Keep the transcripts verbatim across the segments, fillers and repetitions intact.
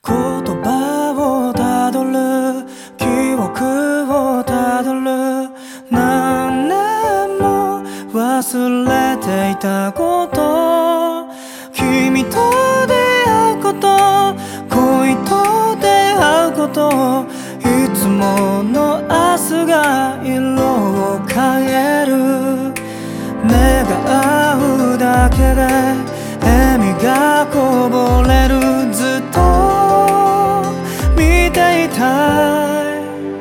言葉をたどる記憶をたどる何年も忘れていたこと君と出会うこと恋と出会うこといつもの明日が色を変える目が合うだけで笑みがこぼれるずっと見ていたい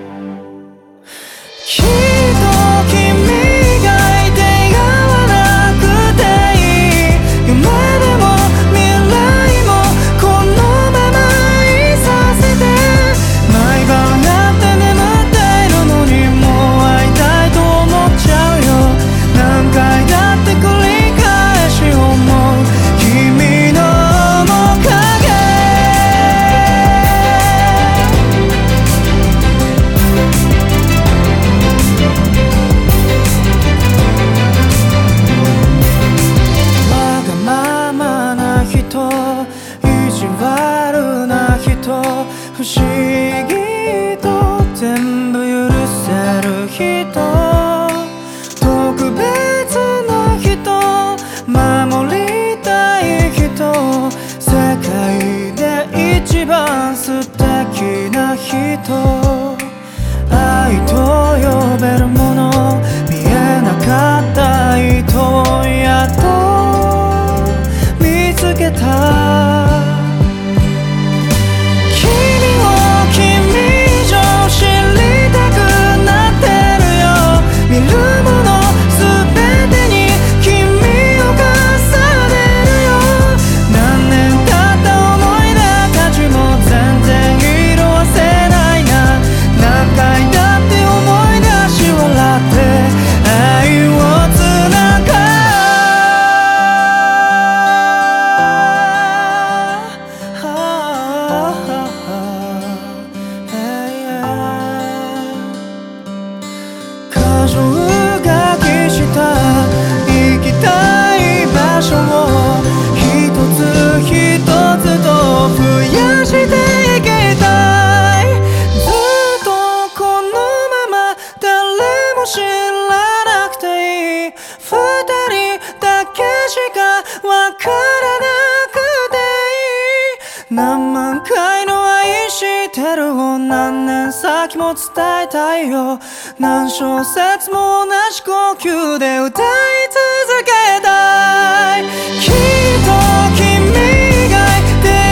きっと君がいてやわなくていい夢でも未来もこのままいさせて毎晩やって眠っているのにもう会いたいと思っちゃうよ何回だって繰り返し思う君の面影わがままな人意地悪な人不思議と全部許せる人特別な人守りたい人世界で一番素敵な人愛と呼べるもの見えなかった糸をやっと見つけた君を君以上知りたくなってるよ見るもの全てに君を重ねるよ何年経った思い出たちも全然色褪せないな何回だって思い出し笑って愛をつなが箇条書きした行きたい場所を一つ一つと増やしていきたいずっとこのまま誰も知らなくていい二人だけしかわからなくていい何万回の愛してるを何年先も伝えたいよ何小節も同じ呼吸で歌い続けたいきっと君がいて